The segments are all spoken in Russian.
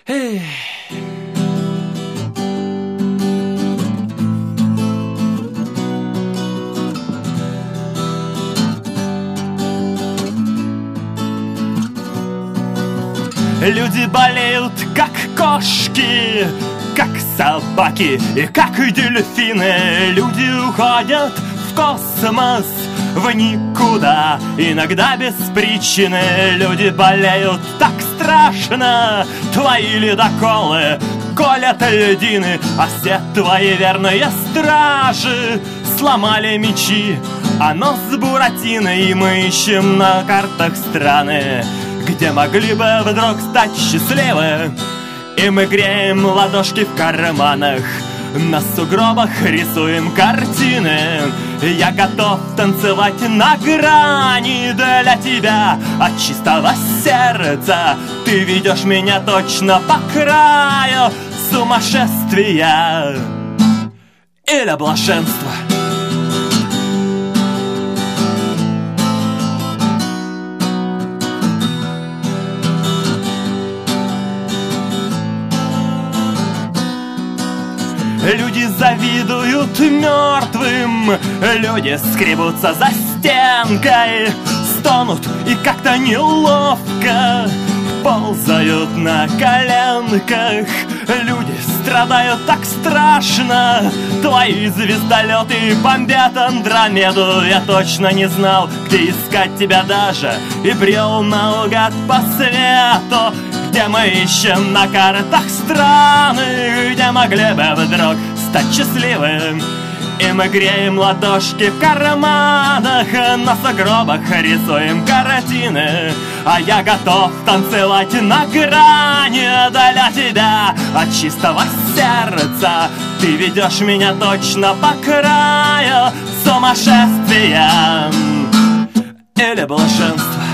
Эх. Люди болеют, как кошки, как собаки и как дельфины. Люди уходят в космос, в никуда, иногда без причины. Люди болеют так страшно, твои ледоколы колят льдины, а все твои верные стражи сломали мечи, а нос Буратино. И мы ищем на картах страны, где могли бы вдруг стать счастливы. И мы греем ладошки в карманах, на сугробах рисуем картины. Я готов танцевать на грани для тебя от чистого сердца. Ты ведешь меня точно по краю сумасшествия или блаженства. Люди завидуют мертвым, люди скребутся за стенкой, стонут и как-то неловко ползают на коленках. Люди страдают так страшно, твои звездолеты бомбят Андромеду. Я точно не знал, где искать тебя даже, и брел наугад по свету, где мы ищем на картах страны, где могли бы вдруг стать счастливым. И мы греем ладошки в карманах, на сугробах рисуем картины. А я готов танцевать на грани для тебя от чистого сердца. Ты ведешь меня точно по краю сумасшествия или блаженства.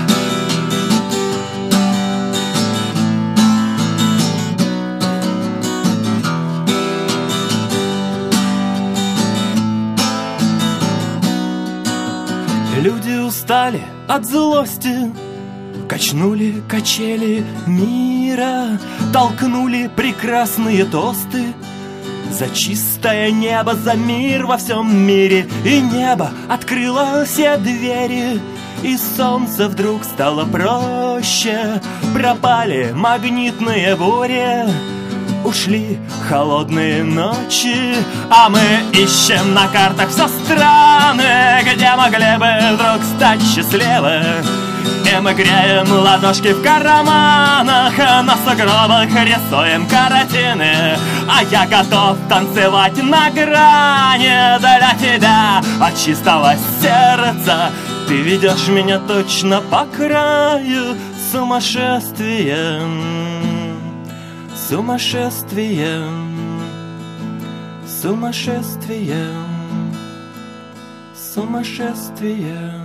Люди устали от злости, качнули качели мира, толкнули прекрасные тосты за чистое небо, за мир во всем мире. И небо открыло все двери, и солнце вдруг стало проще. Пропали магнитные бури, ушли холодные ночи, а мы ищем на картах все страны, где могли бы вдруг стать счастливы. И мы греем ладошки в карманах, на сугробах рисуем картины. А я готов танцевать на грани для тебя от чистого сердца. Ты ведешь меня точно по краю сумасшествия. Сумасшествием, сумасшествием, сумасшествием.